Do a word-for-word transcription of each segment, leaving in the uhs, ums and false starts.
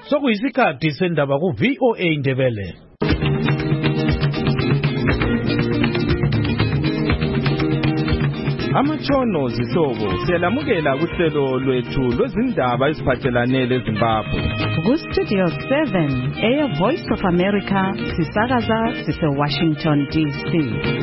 Sokuyisikhathi sendaba ku V O A Ndebele. Amatshono zihlobo siyalamukela kuhlelo lwethu lwezindaba eziphathelane leZimbabwe. Ku Studio seven, Air Voice of America, sisakaza sise Washington D C.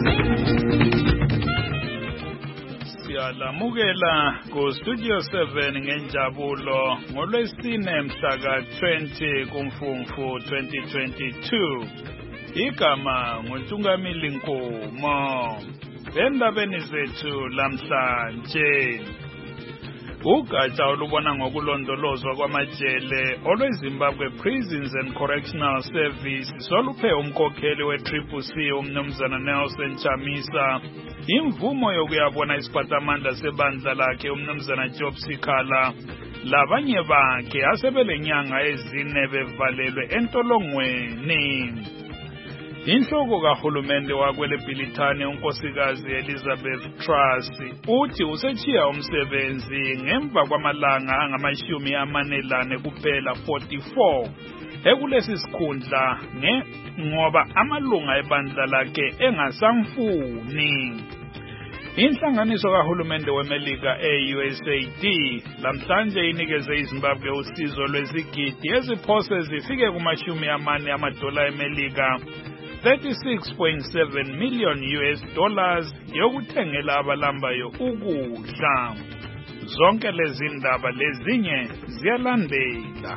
Siyalamukela ku Studio seven ngenjabulo ngolwesine mhla ka twenty kuMfumfu twenty twenty-two. Igama nguNtungamili Nkomo. Endabeni zethu lamhlanje, ugatsha olubona ngokulondolozwa kwamajele olweZimbabwe Prisons and Correctional Service soluphe umkhokheli we-Triple C umnumzana Nelson Chamisa imvumo yokuyabona isiphatamandla sebandla lakhe umnumzana Job Sikhala labanye bakhe asebelenyanga ezine bevalelwe entolongweni. Inhloko kahulumende wakwele Bhilithane unkosikazi Elizabeth Truss uthi usechiya umsebenzi ngemva kwamalanga angamashumi amanelane kuphela forty-four ekulesi sikhundla nge ngoba amalunga ebandla lakhe engasamfuni. Inhlanganiso kahulumende weMelika e-U S A D lamhlanje inikeze iZimbabwe usizo lwezigidi eziphose zifike kumashumi amane amadola eMelika thirty-six point seven million U S dollars yokuthengela abalambayo ukudla. Zonke lezi ndaba lezinye ziyalandela.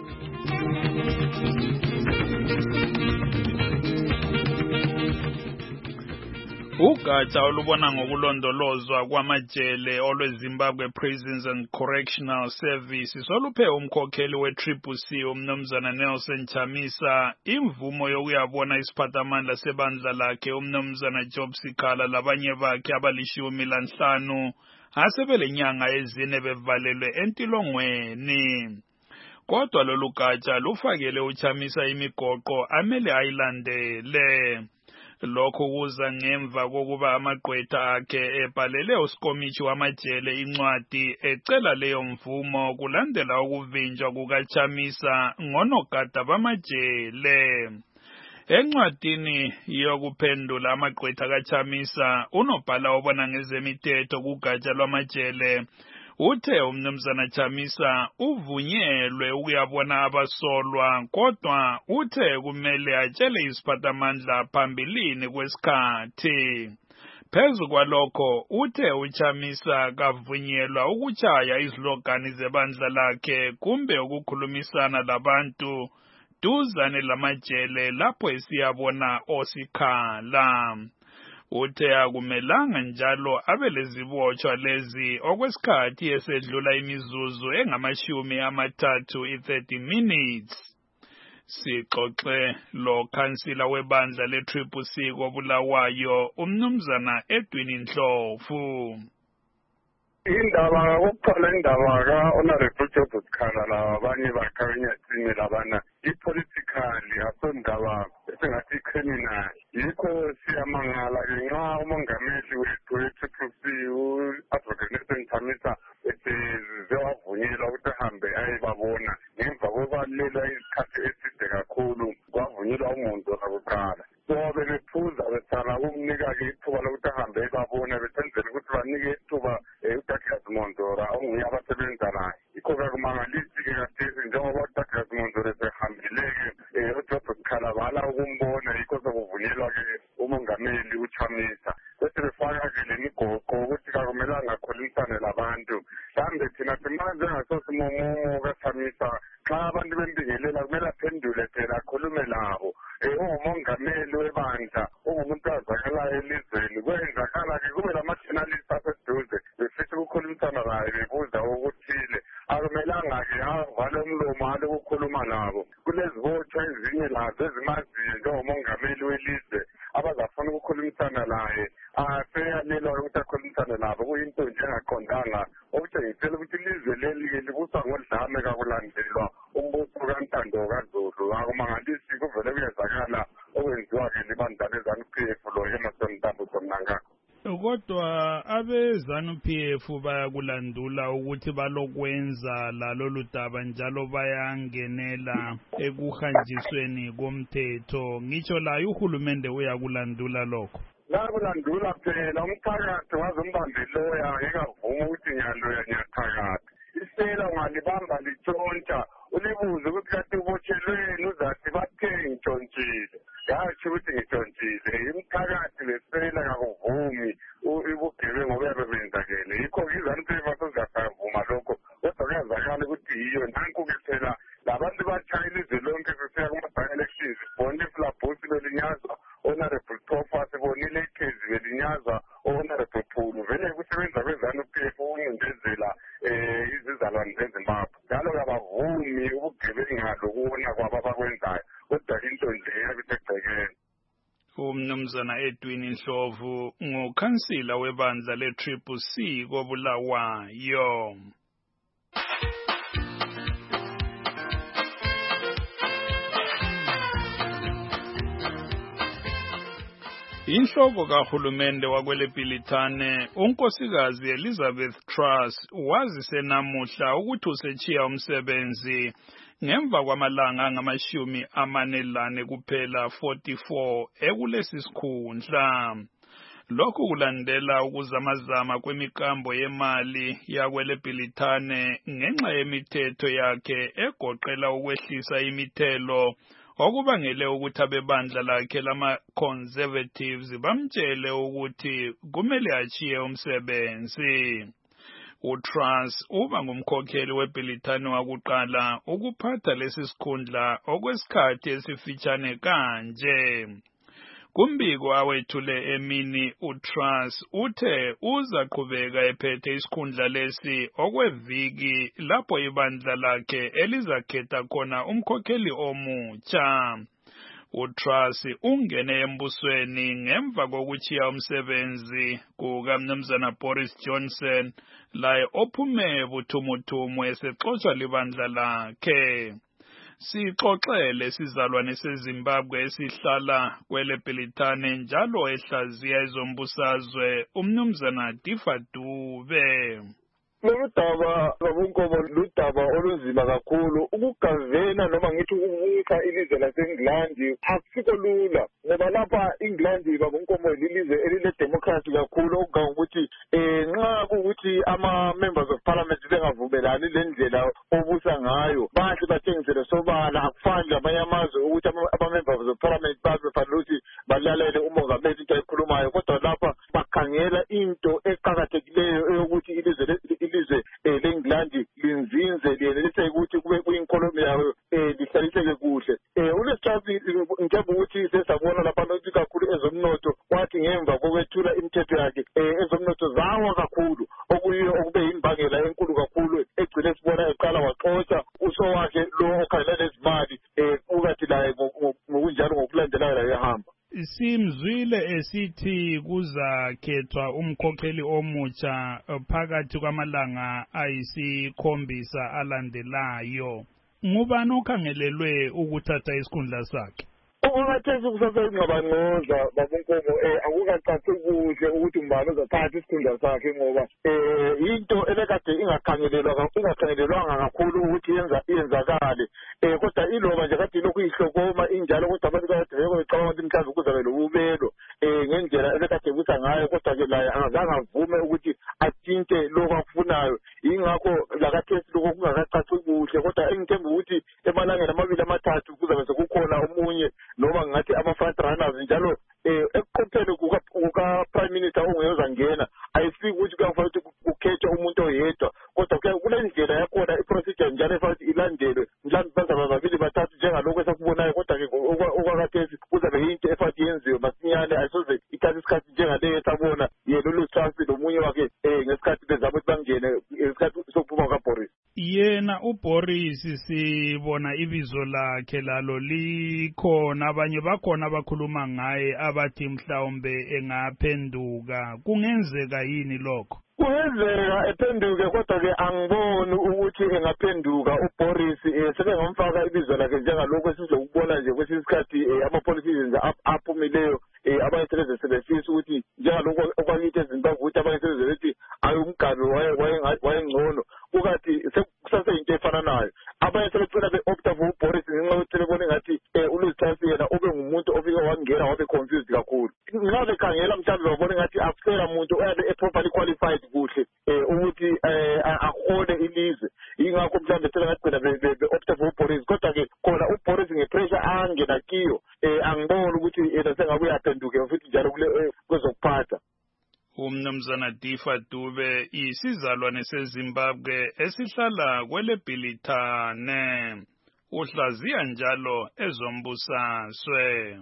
Ugatsha olubona ngokulondolozwa kwamajele olweZimbabwe Prisons and Correctional Service soluphe umkhokheli we-Triple C umnumzana Nelson Chamisa imvumo yokuyabona isiphatamandla sebandla lakhe umnumzana Job Sikhala labanye bakhe abalishumi lanhlanu asebelenyanga ezine bevalelwe entilongweni. Kodwa lolu gatsha lufakele uChamisa imigoqo amele ayilandele. Lokho kuza ngemva kokuba amagqwetha akhe ebhalele usikomithi wamajele incwadi ecela leyo mvumo kulandela ukuvinjwa kukaChamisa ngonogada bamajele. Encwadini yokuphendula amagqwetha kaChamisa, unobhala obona ngezemithetho kugatsha lwamajele uthe umnumzana Chamisa uvunyelwe ukuyabona abasolwa kodwa uthe kumele atshele isiphatamandla phambilini kwesikhathi. Phezu kwalokho uthe uChamisa kavunyelwa ukutshaya izilogani zebandla lakhe kumbe ukukhulumisana labantu duzane lamajele lapho esiyabona osikhala. Uthe akumelanga njalo abelezibotshwa lezi okwesikhathi esedlula imizuzu engamashumi amathathu i-thirty minutes. Sixoxe lo khansila webandla le-Triple C koBulawayo umnumzana Edwin Ndlovu. Indaba kokuqala indaba ka-Honorable Job Sikhala labanye bakhe enyathini labana i-politically asondaba esingathi i-criminal. Yikho siyamangala ke nxa umongameli wethu we-Triple C u-Advocate Nelson Chamisa esewavunyelwa ukuthi ahambe ayebabona ngemva kokubalelwa isikhathi eside kakhulu kwavunyelwa umuntu wakuqala. So bebephuza besala ukumnika-ke ithuba lokuthi ahambe ayebabona besenzela ukuthi banike ithuba uDouglas Mondora onguye abasebenza naye. Yikho-ke kumangalisi-ke kathesi njengoba uDouglas Mondora esehambile-ke uJob Sikhala bala ukumbona yikho sekuvunyelwa-ke umongameli uChamisa. Bese befaka-ke le migoqo ukuthi kakumelanga akhulumisane labantu. Mhlawumbe thina simanje engasosimumo kaChamisa xa abantu bembingelela kumele aphendule phela akhulume labo. Ungumongameli webandla ungumuntu azakalayo elizweni kwenzakala-ke kube lama-journalist aseduze befisa ukukhulumisana laye bebuza okuthile. Akumelanga-ke avale umlomo alo ukukhuluma nabo. Kulezibotshwa ezinye lazo ezimaziyo njengomongameli welizwe abazafuna ukukhulumisana laye aseyalelwa ukuthi akhulumisane nabo kuyinto nje engaqondanga okutshengisela ukuthi ilizwe leli-ke libuswa ngodlame kakulandelwa umbuso kaNtando kaZulu. Akumangalisi kuvele kuyezakala okwenziwa-ke libandla leZANU-P F lo eMarson Tambo Mnangagwa. Kodwa abe abe-ZANU P F bayakulandula ukuthi balokwenza lalolu daba njalo bayangenela ekuhanjisweni komthetho. Ngitsho laye uhulumende uyakulandula lokho. Lakulandula phela umphakathi wazombambeloya ngekavuma ukuthi ngiyaloya ngiyaqhakatha. Isela ungalibamba litshontsha ulibuze ukuthi kade ubotshelweni uzathi bathe ngitshontshile. Yatsho ukuthi ngitshontshile. Imphakathi lesela kakuvumi ubugebengu obuyabe benzakele. Yikho iZANU P F asizavuma lokho. Kodwa kuyazakala ukuthi yiyo nanku-ke phela labantu batshaya ilizwe lonke kusiya kuma-by-elections. Sibone iFlabus belinyazwa, Honorable Tofa, sibonile iKezi belinyazwa, Honorable Phulu. Vele kusebenza kweZANU P F ukuncindezela eh izizalwane zeZimbabwe. Njalo kabavumi ubugebengu lokuwona kwabo abakwenzayo. Kodwa into nje yabisegcekeni. Umnumzana Edwin Ndlovu ngukhansila webandla le-Triple C koBulawayo. Inhloko kahulumende wakweleBhilitane unkosikazi Elizabeth Truss wazise namuhla ukuthi usechiya umsebenzi ngemva kwamalanga angamashumi amane lane kuphela forty-four ekulesi sikhundla. Lokhu kulandela ukuzamazama kwemikambo yemali yakweleBhilitane ngenxa yemithetho yakhe egoqela ukwehlisa imithelo okubangele ukuthi abebandla lakhe lama-conservatives bamtshele ukuthi kumele achiye umsebenzi. uTruss uba ngumkhokheli weBhilitane wakuqala ukuphatha lesi sikhundla okwesikhathi esifitshane kanje. Kumbiko awethule emini uTruss uthe uzaqhubeka ephethe isikhundla lesi okweviki lapho ibandla lakhe elizakhetha khona umkhokheli omutsha. uTruss ungene embusweni ngemva kokuchiya umsebenzi kukaMnumzana Boris Johnson laye ophume buthumuthumu esexotsha libandla lakhe. Sixoxele sizalwane seZimbabwe esihlala kweleBhilitane njalo ehlaziya ezombusazwe uMnumzana Difa Dube. Lolu daba ngabunkomo ludaba olunzima kakhulu. Ukugavena noma ngithi ukubusa ilizwe laseNgilandi akusikho lula ngoba lapha eNgilandi babunkomo lilizwe elile democracy kakhulu okungangokuthi eh nxa kuukuthi ama members of parliament bengavumelani lendlela obusa ngayo bathi bathengisele sobala akufani labanye amazwe ukuthi ama members of parliament babe fanele balalele umongameli into ayikhulumayo kodwa lapha bakhangela into eqhakathekileyo eyokuthi ilizwe ilizwe leNgilandi linzinze liyenelise ukuthi kube kuyinkolomi yayo lihlaliseke kuhle. uLesithathu ngicabanga ukuthi sesabona lapha ukuthi kakhulu ezomnotho wathi ngemva kokwethula imithetho yakhe ezomnotho zawa kakhulu okuyiyo okube yimbangela enkulu kakhulu egcine sibona eqala waxotsha uso wakhe lo okhangela lezimali ukathi laye ngokunjalo ngokulandelayo ehamba. Simzwile esithi kuzakhethwa umkhokheli omutsha phakathi kwamalanga ayisikhombisa alandelayo. Ngubani okhangelelwe ukuthatha isikhundla sakhe? Ungathesi kusasengqabangqoza babunkomo akukacaci kuhle ukuthi umbani uzathatha isikhundla sakhe ngoba eh into elekade ingakhangelelwa ingakhangelelwanga kakhulu ukuthi yenza iyenzakale eh kodwa iloba nje kade lokhu ihlokoma injalo kodwa abantu bayadweba becabanga ukuthi mhlawumbe kuzabe lobubelo eh ngendlela elekade kusa ngayo kodwa ke la angazange avume ukuthi athinte lokho akufunayo. Ingakho lakathesi lokho kungakacaci kuhle kodwa engithemba ukuthi emalangeni amabili amathathu kuzabe sekukhona omunye noma ngathi ama-front runners njalo eh ekuqopheni kuka prime minister ongeyozangena ayifiki ukuthi kuyafanele ukuthi kukhethwe umuntu oyedwa kodwa kule ndlela yakhona iprocedure njalo efanele ilandelwe mhlawumbe bazaba babili bathathu njengalokho esakubonayo kodwa ke okwakathesi kuzabe yinto efanele yenziwe masinyane ayisoze ithathe isikhathi njengaleyo esabona yena uLesithathu nomunye wakhe eh ngesikhathi bezama ukuthi bangene ngesikhathi sokuphuma kaBoris. Yena uBoris sibona ibizo lakhe lalo likhona abanye bakhona abakhuluma ngaye abathi mhlawumbe engaphenduka. Kungenzeka yini lokho? Kungenzeka ephenduke kodwa ke angiboni ukuthi engaphenduka uBoris sebengomfaka ibizo lakhe njengalokho sizokubona nje kwesikhathi ama-politicians aphumileyo abayisebenzisa sebefisa ukuthi njengalokho okwakithi eZimbabwe ukuthi abayisebenzisa bethi hayi umgabi wayengcono ukathi sekusaseyinto efana nayo abanye sebecela be-opta for uBoris ngenxa yokuthi bebona engathi um uLuthasi yena ube ngumuntu ofike wangena wabe confused kakhulu. Nxa bekhangela mhlawumbe babona engathi akusela muntu oyabe e-properly qualified kuhle um ukuthi um ahole ilizwe, yingakho mhlawumbe sebengagcina be-opta for uBoris. Kodwa-ke khona uBoris ngepressure angena kiyo um angiboni ukuthi yena sengabe uyaphenduke futhi njalo kwezokuphatha. Umnumzana Difa Dube isizalwane seZimbabwe esihlala kwele Bhilithane uhlaziya njalo ezombusaswe.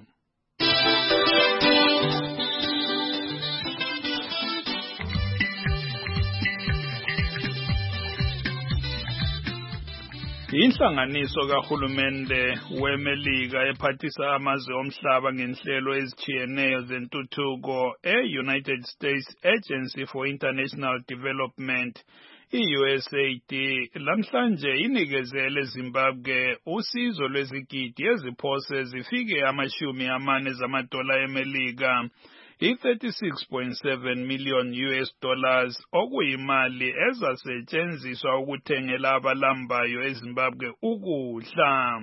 Inhlanganiso kahulumende weMelika ephathisa amazwe omhlaba ngenhlelo ezitshiyeneyo zentuthuko e-United States Agency for International Development, i-U S A D, lamhlanje inikezele Zimbabwe usizo lwezigidi eziphose zifike amashumi amane zamadola eMelika, i-thirty-six point seven million U S dollars okuyimali ezasetshenziswa ukuthengela abalambayo eZimbabwe ukudla.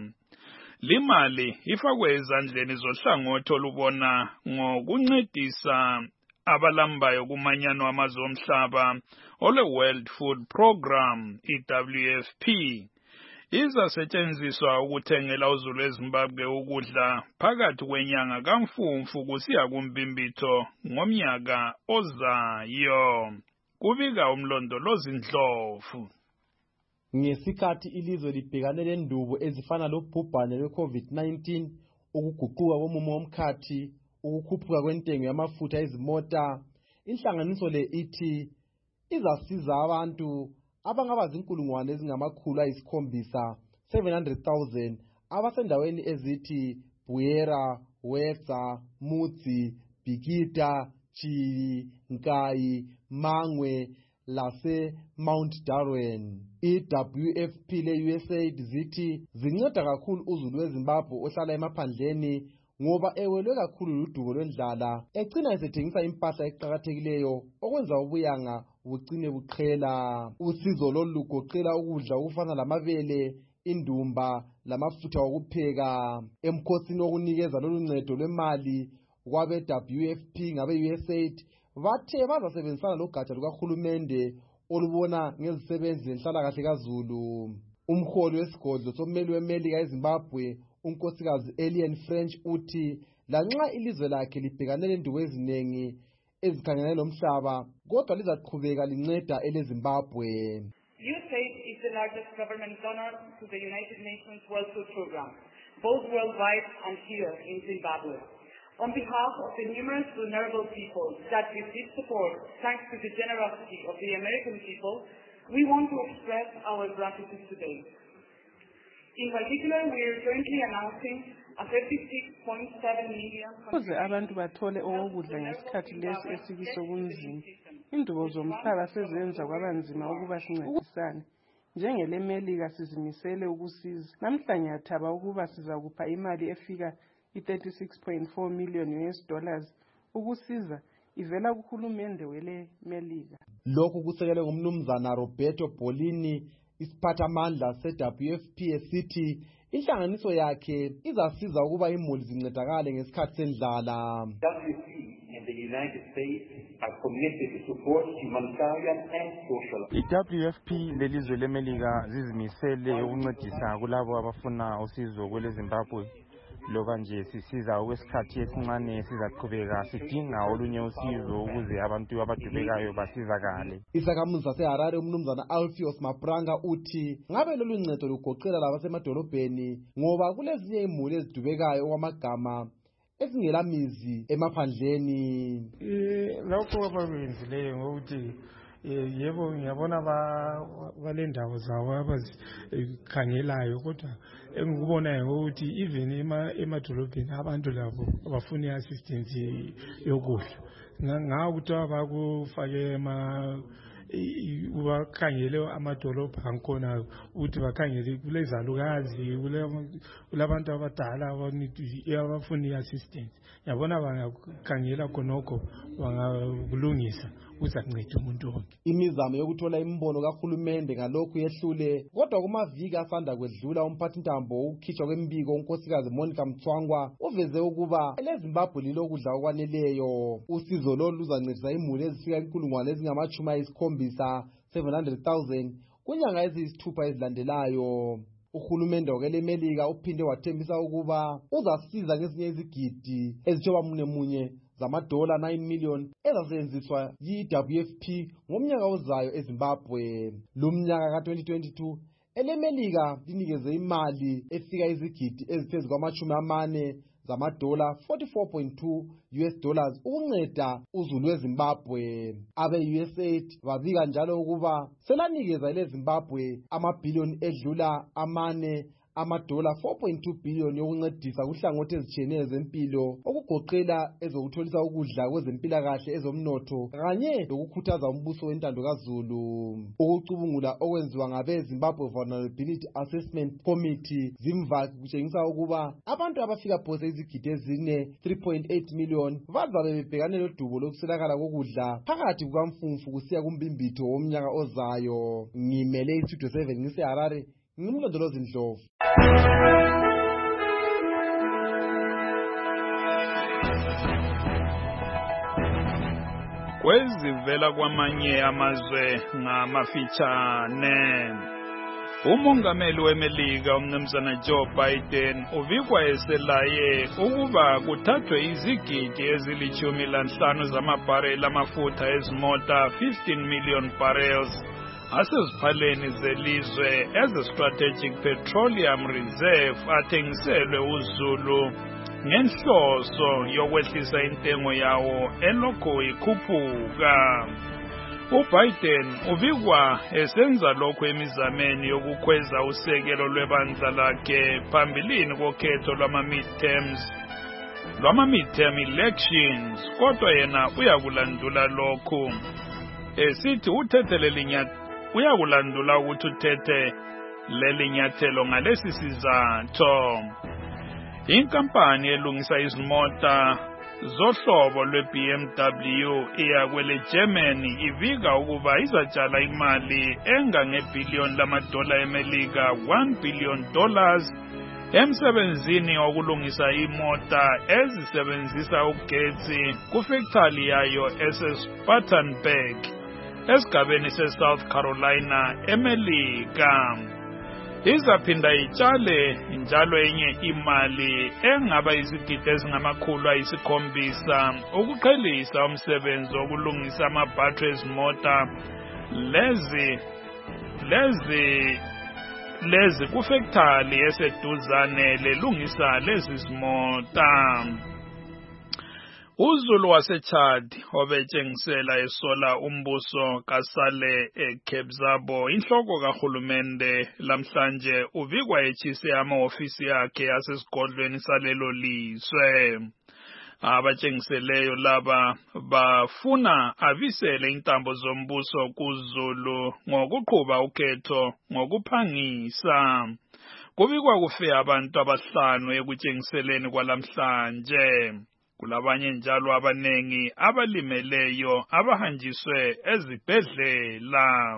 Limali ifakwe ezandleni zohlangothi olubona ngokuncedisa abalambayo kumanyano amazwe omhlaba ole-World Food Program, i-W F P. Izasetshenziswa ukuthengela uzulu eZimbabwe ukudla phakathi kwenyanga kaMfumfu kusiya kuMbimbitho ngomnyaka ozayo. Kubika umlondolozi Ndlovu. Ngesikhathi ilizwe libhekane lendubo ezifana lobhubhane lwe-COVID nineteen, ukuguquka komumo womkhathi, ukukhuphuka kwentengo yamafutha ezimota, inhlanganiso le ithi izasiza abantu abangaba zinkulungwane ezingamakhulu ayisikhombisa seven hundred thousand abasendaweni ezithi Buyera, Wesa, Mutsi, Bikita, Chili, Nkai, Mangwe lase Mount Darwin. I-W F P le-U S A I D zithi zinceda kakhulu uzulu weZimbabwe ohlala emaphandleni ngoba ewelwe kakhulu ludubo lwendlala, egcina esethengisa impahla eqhakathekileyo okwenza ubuyanga bucine buqhela. Usizo lolu lugoqela ukudla okufana lamabele, indumba lamafutha okupheka. Emkhosini wokunikeza lolu ncedo lwemali kwabe-W F P ngabe-U S A I D bathe bazasebenzisana logatsha lukahulumende olubona ngezisebenzi zenhlalakahle kaZulu. Umholi wesigodlo sommeli weMelika eZimbabwe unkosikazi Elian French uthi lanxa ilizwe lakhe libhekane lendubo eziningi ezikhangelane lomhlaba kodwa lizaqhubeka linceda eleZimbabwe. U S A I D is the largest government donor to the United Nations World Food Program, both worldwide and here in Zimbabwe. On behalf of the numerous vulnerable people that receive support thanks to the generosity of the American people, we want to express our gratitude today. In particular, we are currently announcing a thirty-six point seven million ukuze abantu bathole okudla ngesikhathi lesi esikiso kunzima. Indubo zomhlaba sezenza kwabanzima ukuba sincedisane. NjengeleMelika sizimisele ukusiza. Namhlanje yathaba ukuba sizakupha imali efika i-thirty-six point four million U S dollars ukusiza ivela kuhulumende weleMelika. Lokhu kusekelwe ngumnumzana Roberto Bolini, isiphathamandla se-W F P esithi inhlanganiso yakhe izasiza ukuba imuli zincedakale ngesikhathi sendlala. W F P and the United States are committed to support humanitarian and social. I-W F P lelizwe leMelika zizimisele ukuncedisa kulabo abafuna usizo kwele Zimbabwe. Loba nje sisiza okwesikhathi esincane sizaqhubeka sidinga olunye usizo ukuze abantu abadubekayo basizakale. Isakhamuzi saseHarare umnumzana Alpheus Mapranga uthi ngabe lolu ncedo lugoqela labasemadolobheni ngoba kulezinye imuli ezidubekayo okwamagama ezingelamizi emaphandleni. Eh lokho abakwenzileyo ngokuthi yebo ngiyabona balendawo zawo abazikhangelayo kodwa engikubona ukuthi even emadolobheni abantu labo abafuna assistance yokudla ngakuthi abakufake ema ubakhangele amadolobha akhona ukuthi bakhangele kulezalukazi kulabantu abadala abafuna assistance. Yabona bangakhangela khonoko bangakulungisa uzanceda umuntu wonke. Imizamo yokuthola imbono kahulumende ngalokhu yehlule, kodwa kumaviki asanda kwedlula umphathintambo ukukhishwa kwembiko unkosikazi Monica Mthwangwa uveze ukuba eleZimbabwe lilokudla okwaneleyo. Usizo lolu luzancedisa imuli ezifika inkulungwane ezingamachumi ayisikhombisa seven hundred thousand kunyanga eziyisithupha ezilandelayo. Uhulumende wakelemelika uphinde wathembisa ukuba uzasiza ngezinye izigidi ezithoba munye zamadola nine million ezasetshenziswa yi-W F P ngomnyaka ozayo eZimbabwe. Lumnyaka ka twenty twenty-two elemelika linikeze imali efika izigidi eziphezu kwamachumi amane zamadola forty-four point two U S dollars ukunceda uzulu weZimbabwe. Abe U S A I D babika njalo ukuba selanikeza eleZimbabwe amabhiliyoni edlula amane amadola four point two billion yokuncedisa kuhlangothi ezitshiyeneyo zempilo okugoqela ezokutholisa ukudla kwezempilakahle ezomnotho kanye lokukhuthaza umbuso wentando kaZulu. Ukucubungula okwenziwa ngabe Zimbabwe Vulnerability Assessment Committee zimvaki kutshengisa ukuba abantu abafika phose izigidi ezine three point eight million bazabe bebhekane lodubo lokuswelakala kokudla phakathi kukaMfumfu kusiya kumbimbitho womnyaka ozayo. Ngimele iStudio seven ngiseHarare, ngimlondolozi Ndlovu. Kwezivela kwamanye amazwe ngamafitshane. Umongameli weMelika umnumzana Joe Biden uvikwa eselaye ukuba kuthathwe izigidi ezilitshumi lanhlanu zamabhareli amafutha ezimota fifteen million barrels aseziphaleni zelizwe as a strategic petroleum reserve athengiselwe uZulu ngenhloso yokwehlisa intengo yawo elokho ikhuphuka. uBiden ubikwa esenza lokho emizameni yokukhweza usekelo lwebandla lakhe phambilini kokhetho lwama-midterms lwama-midterm elections, kodwa yena uyakulandula lokhu esithi uthethe lelinyathelo uyakulandula ukuthi uthethe lelinyathelo ngalesi sizathu. Inkampani elungisa izimota zohlobo lwe-B M W iyakwele Germany ivika ukuba izatshala imali engangebhiliyoni lamadola eMelika one billion dollars emsebenzini wokulungisa imota ezisebenzisa ugetsi kufactory yayo eseSpartanburg esigabeni seSouth Carolina eMelika. Izaphinda itshale njalo enye imali engaba izigidi ezingamakhulu ayisikhombisa ukuqhelisa umsebenzi wokulungisa ama-battery ezimota lezi lezi lezi kufactory eseduzane lelungisa lezi zimota. uZulu waseChad obetshengisela esola umbuso kaSale eKebzabo inhloko kahulumende lamhlanje uvikwa etshise ama-ofisi akhe asesigodlweni salelo lizwe. Abatshengiseleyo laba bafuna avisele intambo zombuso kuZulu ngokuqhuba ukhetho ngokuphangisa. Kubikwa kufe abantu abahlanu ekutshengiseleni kwalamhlanje. Kulabanye njalo abanengi abalimeleyo abahanjiswe ezibhedlela.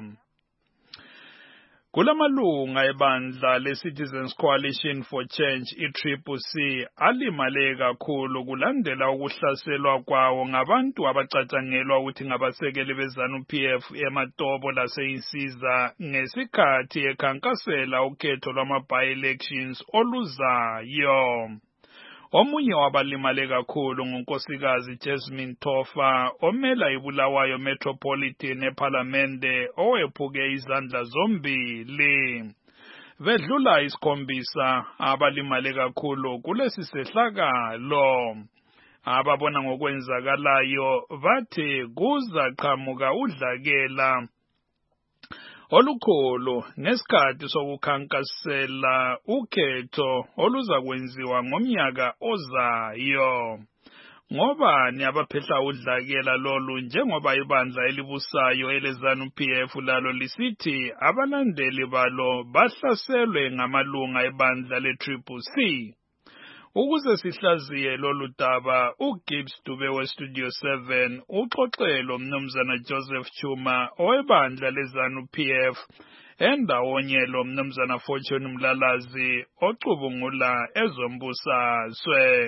Kulamalunga ebandla le-Citizens Coalition for Change i-Triple C alimale kakhulu kulandela ukuhlaselwa kwawo ngabantu abacatshangelwa ukuthi ngabasekeli beZanu P F eMatobo laseyinsiza ngesikhathi ekhankasela ukhetho lwama-by-elections oluzayo. Omunye wabalimale kakhulu ngunkosikazi Jasmine Tofa omela iBulawayo Metropolitan eParliamente owephuke izandla zombili. Vedlula isikhombisa abalimale kakhulu kulesi sehlakalo. Ababona ngokwenzakalayo bathi kuzaqhamuka udlakela olukhulu ngesikhathi sokukhankasela ukhetho oluzakwenziwa ngomnyaka ozayo. Ngobani abaphehla udlakela lolu njengoba ibandla elibusayo eleZanu P F lalo lisithi abalandeli balo bahlaselwe ngamalunga ebandla le-Triple C. Ukuze sihlaziye lolu daba, uGibbs Dube weStudio seven uxoxelo mnumzana Joseph Chuma owebandla leZANU P F endawonye lo mnumzana Fortune Mlalazi ocubungula ezombusazwe.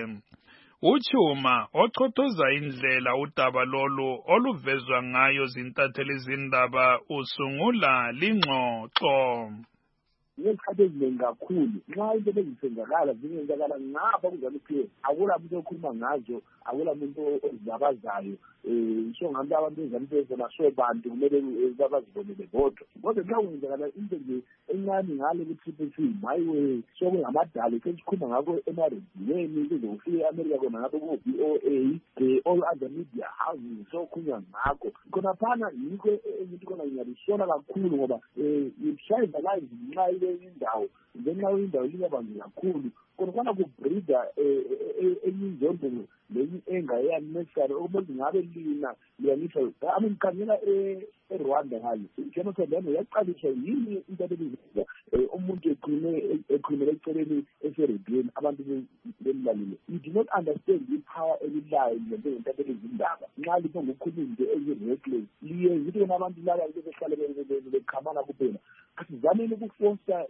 Uchuma ochothoza indlela udaba lolu oluvezwa ngayo zintatheli zindaba usungula lingxoxo. Ngesikhathi eziningi kakhulu nxa into bezisenzakala zingenzakala ngapha kuzalo phe akula muntu okhuluma ngazo akula muntu ozibabazayo eh so ngabantu abantu bezempilo naso bantu kumele babazibonele bodwa kodwa nxa kwenzakala into nje encane ngale ku-T P C mayiwe so kungamadala esikhuluma ngakho emarediyweni kuze ufike e-America kona ngapho ku-B O A the all other media houses so kunya ngakho khona phana yikho engithi khona ngiyabisona kakhulu ngoba eh yishayisa la nxa indawo ngenxa indawo liyabanzi kakhulu kodwa kubreeda enyinzondo leyi engayani necessary ukuthi ngabe lina liyangisho ami ngikhangela eRwanda hayi njalo kodwa yaqalisha yini into ebiza umuntu eqhine eqhine eceleni eseredweni abantu bemlalile you do not understand the power elilayo ngento ebizindaba nxa lipo ngokukhuluma into ezireckless liye yithi abantu laba behlale bekhamana kuphela asizamile ukufonsa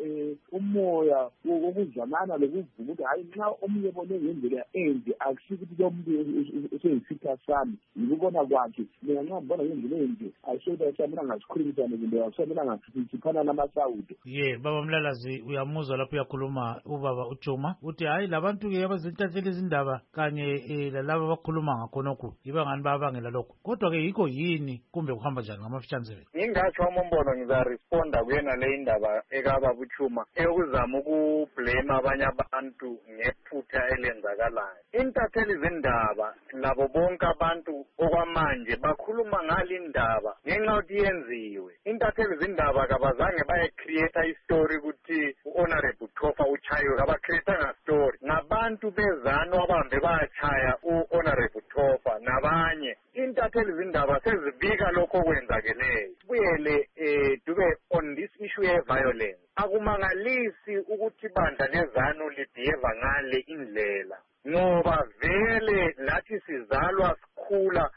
umoya wokuzwanana lokuvuka ukuthi hayi nxa omunye bone ngendlela enze akusikuthi lo muntu useyisitha sami ngikubona kwakhe mina nxa ngibona ngendlela enze ayishoda samina ngasikhulumisana ngendlela asamina ngasiphana namasawudo. Ye baba Mlalazi uyamuzwa lapho uyakhuluma ubaba uChuma uthi hayi labantu ke abazintatheli izindaba kanye lalabo abakhuluma ngakhonokho yiba ngani babangela lokho kodwa ke yikho yini kumbe kuhamba njani ngamafitshanzebe. Ngingatsho umbono ngizaresponda kuyena le indaba ekaba buChuma ekuzama ukublame abanye abantu ngephutha elenzakalayo. Intatheli zindaba labo bonke abantu okwamanje bakhuluma ngalindaba ngenxa yokuthi yenziwe. Intatheli zindaba kabazange baye create istory ukuthi uHonorable Thofa uchayiwe abacreate nga story ngabantu bezano abambe bayachaya uHonorable Thofa nabanye. Intatheli zindaba sezibika lokho kwenzakeleyo. Buyele eh Dube on this issue ye violence. Akumangalisi ukuthi bandla leZANU libehave ngale indlela ngoba vele lathi sizalwa sikhula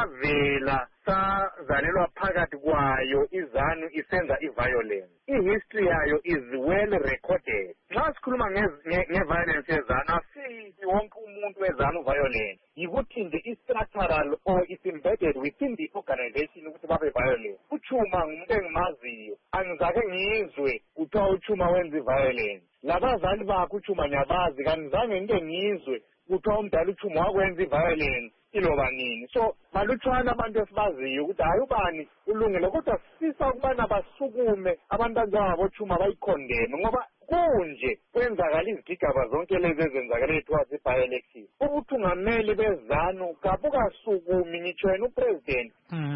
savela sazalelwa phakathi kwayo iZANU isenza iviolence. Ihistory yayo is well recorded. Nxa sikhuluma ngeviolence yeZANU asithi wonke umuntu weZANU violence yikuthi nje i-structural or is embedded within the organization ukuthi babe violent. uChuma ngumuntu engimaziyo angizake ngizwe kuthiwa uChuma wenza i-violence. Labazali bakhe uChuma nyabazi kanizange ngike ngizwe kuthiwa umdala uChuma wakwenza i-violence iloba nini. So malutshwana abantu esibaziyo ukuthi hayi ubani ulungile kodwa sifisa ukubana basukume abantu abangabo Chuma bayikhondeme ngoba kunje kwenzakala izigigaba zonke lezi ezenzakala ethiwa zi-by-election. Ubuthungameli beZANU kabukasukumi ngitsho yena upresident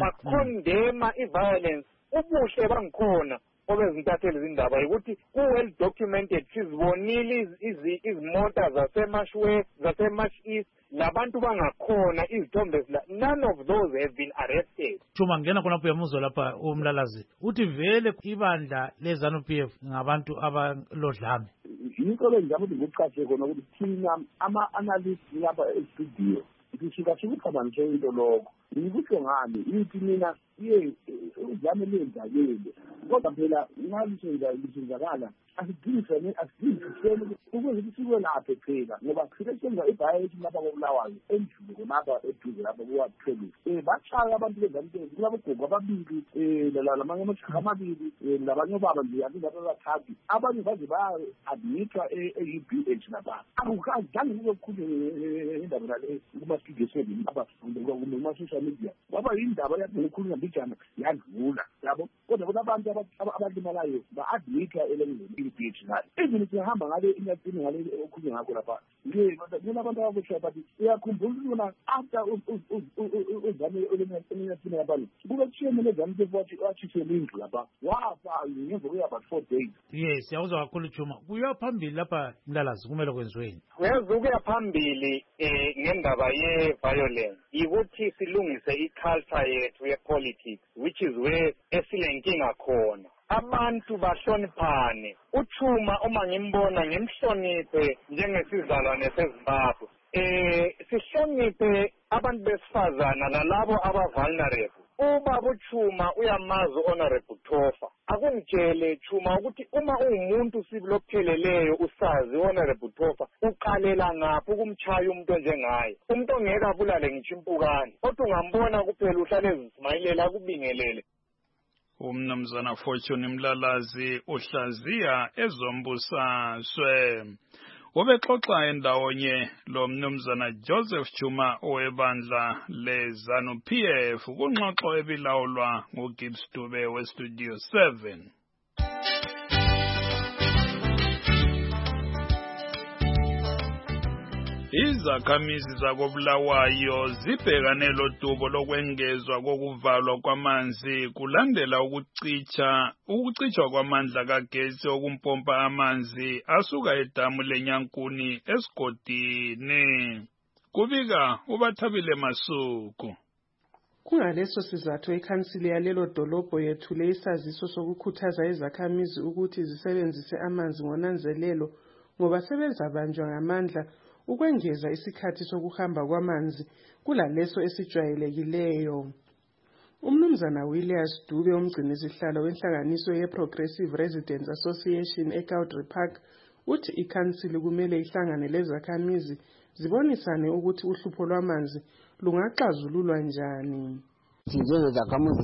bakhondema i-violence. Ubuhle bangikhona obezintatheli zindaba ukuthi ku-well documented sizibonile izimota zasemashwe zasemash east labantu bangakhona izithombe none of those have been arrested. Chuma ngena khonapho uyamuzwa lapha uMlalazi uthi vele ibandla leZANU P F ngabantu abalodlame. Yikho benjalo ukuthi ngokucace khona ukuthi thina ama-analyst lapha e-studio sisuka sikucabanise into lokho yikuthi ngani yithi mina iye uzame lenzakele kodwa phela ngalisenza lisenzakala asidingisene asidingisene ukuthi sikwe lapha phela ngoba sike senza ibhayethi lapha koBulawayo endlule konapha eduze lapha kuwapheli eh bachaya abantu bezanteni kulabogogo ababili eh lamanye amashaka amabili labanye baba nje abantu abathathu abanye baze ba admitwa e-U B H lapha akukazange ukukhuluma indaba le kuma studio seven lapha kuma social media baba indaba yakhulunywa bijana yadlula yabo kodwa kunabantu abalimalayo ba-admitwa elengeni beach ngale even sihamba ngale inyathini ngale okukhulunywa ngakho lapha nje kodwa abantu abakusho bathi uyakhumbula after uzame elinyathini lapha kube kushiyene lezami ukuthi wathisele indlu lapha wafa ngemva kuya about four days. Yes yawuzwa kakhulu Chuma kuya phambili lapha Mlalazi kumele kwenziweni. Uyazi ukuya phambili eh ngendaba ye violence ukuthi silungise i-culture yethu ye politics which is where esilenkinga khona. abantu bahloniphane. Uchuma uma ngimbona ngimhloniphe njengesizalwane seZimbabwe. Eh sihloniphe abantu besifazana nalabo aba-vulnerable. Ubaba uChuma uyamazi Honorable Tofa. Akungitshele Chuma ukuthi uma ungumuntu sibulopheleleyo usazi Honorable Tofa uqalela ngaphi ukumchaya umuntu onjengaye. Umuntu ongeke abulale ngishimpukane. Kodwa ungambona kuphela uhlale ezisimayilela kubingelele. Umnumzana Fortune Mlalazi uhlaziya ezombusaswe. Ubexoxa endawonye lo mnumzana Joseph Chuma owebandla leZANU P F kungxoxo ebilawulwa nguGibbs Dube weStudio seven. Izakhamizi zakoBulawayo zibhekane lodubo lokwengezwa kokuvalwa kwamanzi kulandela ukucicha ukucichwa kwamandla kagesi okumpompa amanzi asuka edamu leNyankuni esigodini. Kubika uBathabile Masuku. Kungaleso sizathu ikhansili yalelo dolobho yethule isaziso sokukhuthaza izakhamizi ukuthi zisebenzise amanzi ngonanzelelo ngoba sebenzabanjwa ngamandla ukwengeza isikhathi sokuhamba kwamanzi kulaleso esijwayelekileyo. Umnumzana Williams Dube umgcini sihlalo wenhlanganiso ye-Progressive Residents Association eCowdrey Park uthi ikhansili kumele ihlangane lezakhamizi zibonisane ukuthi uhlupho lwamanzi lungaxazululwa njani. Njengezakhamuzi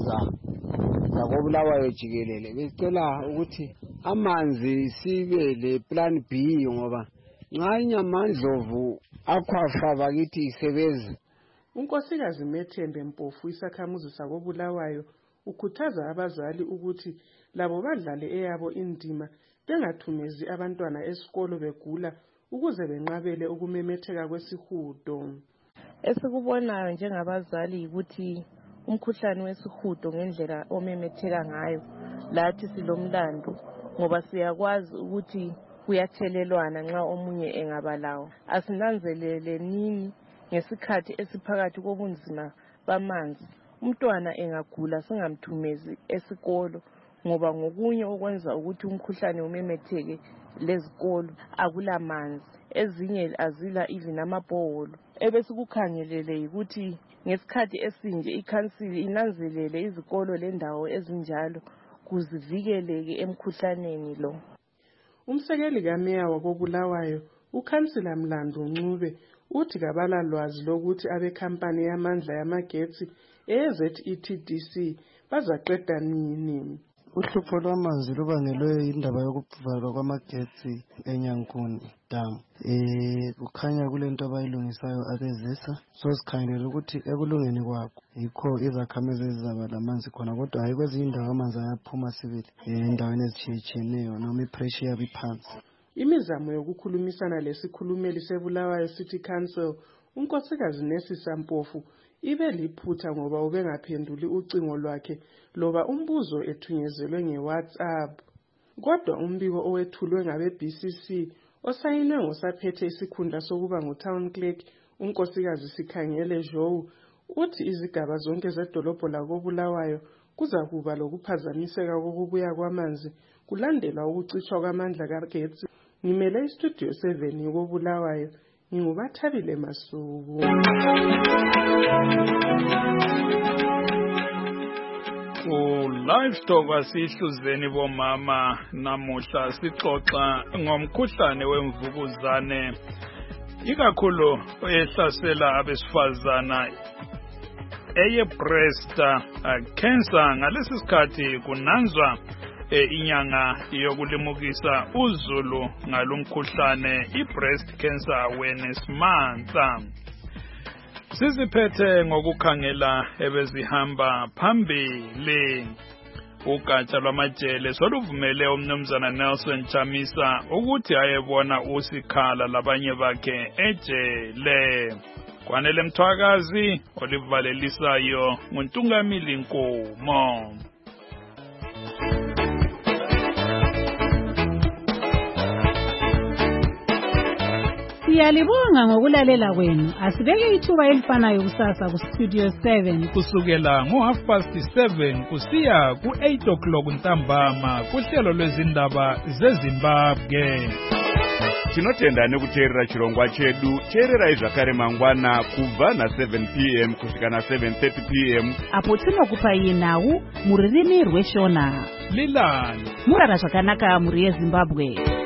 zakoBulawayo jikelele besicela ukuthi amanzi sibe le plan B ngoba nxa inyamandlovu akhwafa bakithi isebeza. Unkosikazi Methembe Mpofu isakhamuzi sakoBulawayo ukhuthaza abazali ukuthi labo badlale eyabo indima bengathumezi abantwana esikolo begula ukuze benqabele ukumemetheka kwesihudo. Esikubonayo njengabazali ukuthi umkhuhlane wesihudo ngendlela omemetheka ngayo lathi silomlando ngoba siyakwazi ukuthi kuyathelelwana nxa omunye engabalawo. Asinanzelele nini ngesikhathi esiphakathi kobunzima bamanzi umntwana engagula singamthumezi esikolo ngoba ngokunye okwenza ukuthi umkhuhlane umemetheke lezikolo akulamanzi, ezinye azila even amabhoholo. Ebesikukhangelele ukuthi ngesikhathi esinje ikhansili inanzelele izikolo lendawo ezinjalo kuzivikeleke emkhuhlaneni lo. Umsekeli kameya wakoBulawayo ukhansila Mlando Ncube uthi kabala lwazi lokuthi abekhampani yamandla yamagetsi e-Z E T D C bazaqeda nini. Uhlupho lwamanzi lubangelwe indaba yokuvalwa kwamagetsi eNyankuni Dam. Eh kukhanya kulento abayilungisayo abezesa so sikhangelela ukuthi ekulungeni kwakho yikho izakhamizi ezizaba lamanzi khona kodwa hayi kwezinye indawo amanzi ayaphuma sibili endaweni ezitshiyetshiyeneyo noma ipressure yabi phansi. Imizamo yokukhulumisana lesikhulumeli seBulawayo City Council unkosikazi Nesisa Mpofu ibe liphutha ngoba ubengaphenduli ucingo lwakhe loba umbuzo ethunyezelwe ngeWhatsApp. Kodwa umbiko owethulwe ngabe B C C osayinwe ngosaphethe isikhundla sokuba nguTown Clerk unkosikazi Sikhangele Joe uthi izigaba zonke zedolobho lakoBulawayo kuza kuba lokuphazamiseka kokubuya kwamanzi kulandelwa ukucishwa kwamandla kagetsi. Ngimele iStudio seven yokoBulawayo nginguBathabile Masuku. Livestock asihluzeni bomama namuhla sixoxa ngomkhuhlane wemvukuzane ikakhulu ehlasela abesifazana eye breast cancer. Ngalesi sikhathi kunanzwa inyanga yokulimukisa uzulu ngalomkhuhlane i-breast cancer awareness month. Siziphethe ngokukhangela ebezihamba phambili. Ugatsha lwamajele soluvumele umnumzana Nelson Chamisa ukuthi ayebona usikhala labanye bakhe ejele. Kwanele Mthwakazi olivalelisayo nguNtungamili Nkomo. Siyalibonga ngokulalela kwenu. Asibeke ithuba elifanayo kusasa ku Studio seven kusukela ngo half past seven kusiya ku eight o'clock ntambama kuhlelo lwezindaba zeZimbabwe. Tinotenda nekuteerera chirongwa chedu. Teererai zvakare mangwana kubva na seven p m kusvika na seven thirty p m apo tinokupai nhau muririmi rweshona. Lilani murara zvakanaka muri yeZimbabwe.